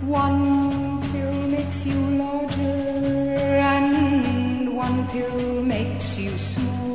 One pill makes you larger and one pill makes you small.